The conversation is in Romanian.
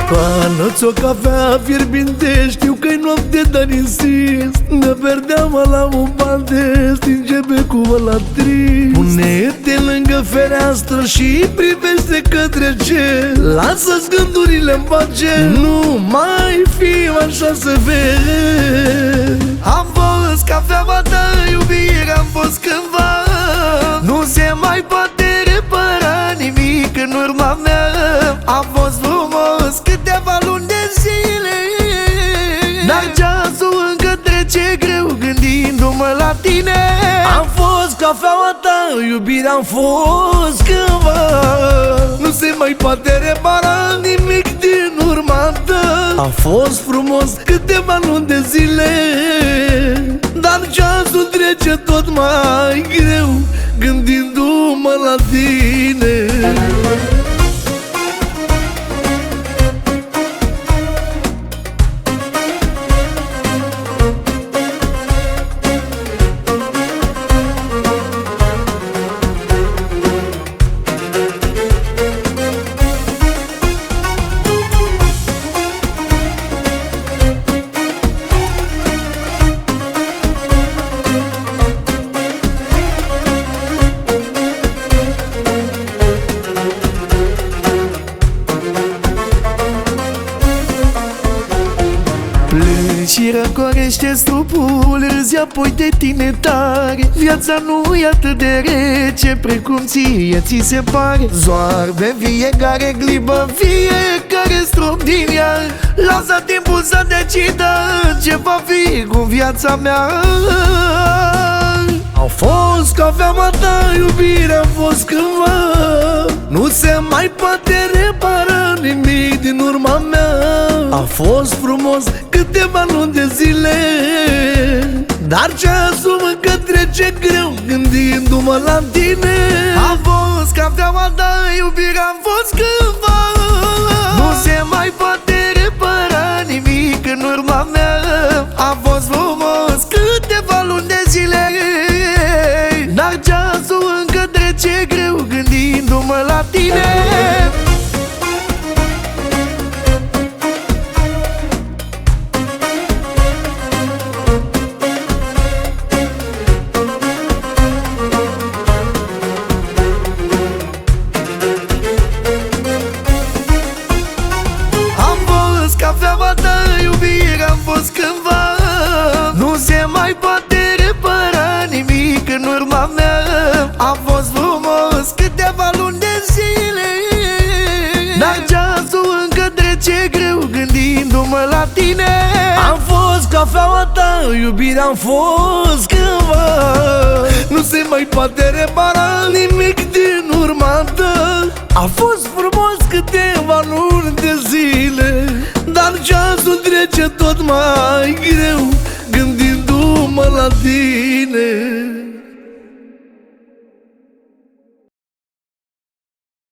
Pană-ți o cafea fierbinte, știu că-i noapte, dar insist. Ne perdeam la un bande, stinge becul la trist. Pune-te lângă fereastră și privește către cer. Lasă-ți gândurile-n pace, nu mai fi așa să vezi. Am fost cafeaua ta, iubire, am fost cândva. Nu se mai poate repara nimic în urma mea. Am fost frumos câteva luni de zile, dar ceasul încă trece greu gândindu-mă la tine. Am fost cafeaua ta, iubire, am fost cândva. Nu se mai poate repara nimic din urma ta. Am fost frumos câteva luni de zile, dar ceasul trece tot mai greu gândindu-mă la tine. Și răcorește stupul, râzi apoi de tine tare. Viața nu e atât de rece precum ție ți se pare. Zoarbe fiecare clipă, fiecare strop din ea. Lasă timpul să decidă ce va fi cu viața mea. Au fost cafeaua ta, iubire, am fost cândva. Nu se mai poate repara nimic din urma mea. A fost frumos câteva luni de zile, dar ceasul încă trece greu gândindu-mă la tine. A fost cafeaua ta, iubire, am fost cândva. Nu se mai poate repara nimic în urma mea. A fost frumos câteva luni de zile, dar ceasul încă trece greu gândindu-mă la tine. Am fost cafeaua ta, iubire, am fost cândva. Nu se mai poate repara nimic în urma mea. A fost frumos câteva luni de zile, dar ceasul încă trece greu gândindu-mă la tine. Am fost cafeaua ta, iubire, am fost cândva. Nu se mai poate repara nimic din urma ta. A fost frumos câteva luni de zile, dar ceasul trece tot mai greu gândindu-mă la tine.